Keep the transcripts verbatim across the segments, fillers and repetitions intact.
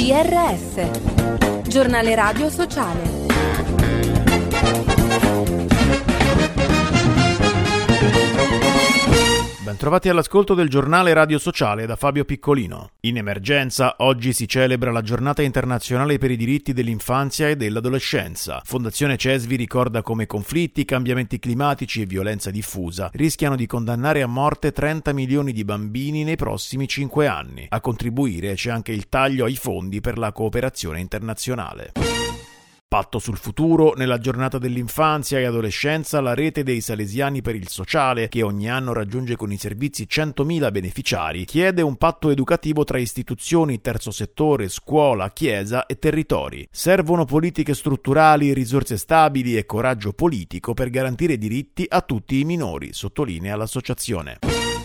G R S, giornale radio sociale. Bentrovati all'ascolto del giornale radio sociale da Fabio Piccolino. In emergenza, oggi si celebra la giornata internazionale per i diritti dell'infanzia e dell'adolescenza. Fondazione Cesvi ricorda come conflitti, cambiamenti climatici e violenza diffusa rischiano di condannare a morte trenta milioni di bambini nei prossimi cinque anni. A contribuire c'è anche il taglio ai fondi per la cooperazione internazionale. Patto sul futuro, nella giornata dell'infanzia e adolescenza la rete dei Salesiani per il Sociale, che ogni anno raggiunge con i servizi centomila beneficiari, chiede un patto educativo tra istituzioni, terzo settore, scuola, chiesa e territori. Servono politiche strutturali, risorse stabili e coraggio politico per garantire diritti a tutti i minori, sottolinea l'associazione.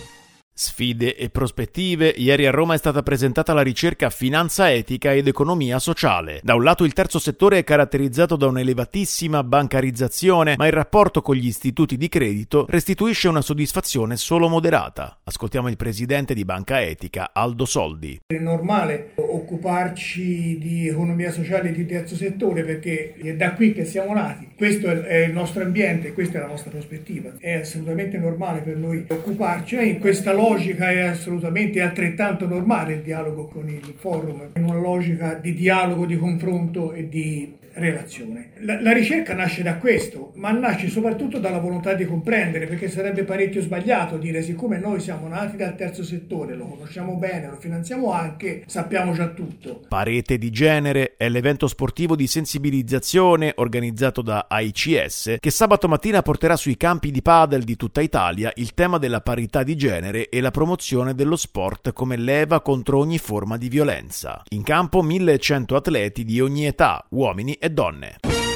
Sfide e prospettive. Ieri a Roma è stata presentata la ricerca Finanza etica ed economia sociale. Da un lato il terzo settore è caratterizzato da un'elevatissima bancarizzazione, ma il rapporto con gli istituti di credito restituisce una soddisfazione solo moderata. Ascoltiamo il presidente di Banca Etica, Aldo Soldi. È normale occuparci di economia sociale e di terzo settore perché è da qui che siamo nati. Questo è il nostro ambiente, questa è la nostra prospettiva. È assolutamente normale per noi occuparci e in questa logica logica è assolutamente altrettanto normale il dialogo con il forum, in una logica di dialogo, di confronto e di relazione. La, la ricerca nasce da questo, ma nasce soprattutto dalla volontà di comprendere, perché sarebbe parecchio sbagliato dire siccome noi siamo nati dal terzo settore, lo conosciamo bene, lo finanziamo anche, sappiamo già tutto. Parete di genere è l'evento sportivo di sensibilizzazione organizzato da A I C S che sabato mattina porterà sui campi di padel di tutta Italia il tema della parità di genere e la promozione dello sport come leva contro ogni forma di violenza. In campo millecento atleti di ogni età, uomini e donne.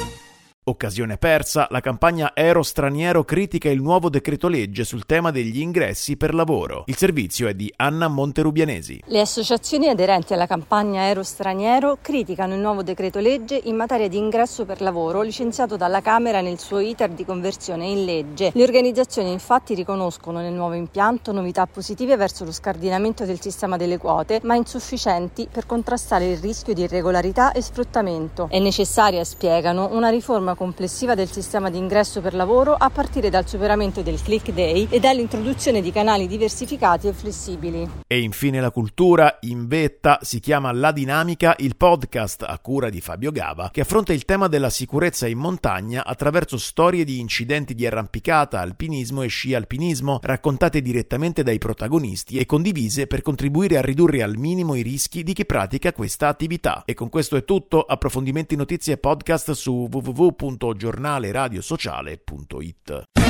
Occasione persa, la campagna Ero Straniero critica il nuovo decreto legge sul tema degli ingressi per lavoro. Il servizio è di Anna Monterubianesi. Le associazioni aderenti alla campagna Ero Straniero criticano il nuovo decreto legge in materia di ingresso per lavoro licenziato dalla Camera nel suo iter di conversione in legge. Le organizzazioni infatti riconoscono nel nuovo impianto novità positive verso lo scardinamento del sistema delle quote, ma insufficienti per contrastare il rischio di irregolarità e sfruttamento. È necessaria, spiegano, una riforma complessiva del sistema di ingresso per lavoro a partire dal superamento del click day e dall'introduzione di canali diversificati e flessibili. E infine la cultura. In vetta si chiama La Dinamica, il podcast a cura di Fabio Gava che affronta il tema della sicurezza in montagna attraverso storie di incidenti di arrampicata, alpinismo e sci alpinismo raccontate direttamente dai protagonisti e condivise per contribuire a ridurre al minimo i rischi di chi pratica questa attività. E con questo è tutto. Approfondimenti, notizie e podcast su w w w punto giornale radio sociale punto it.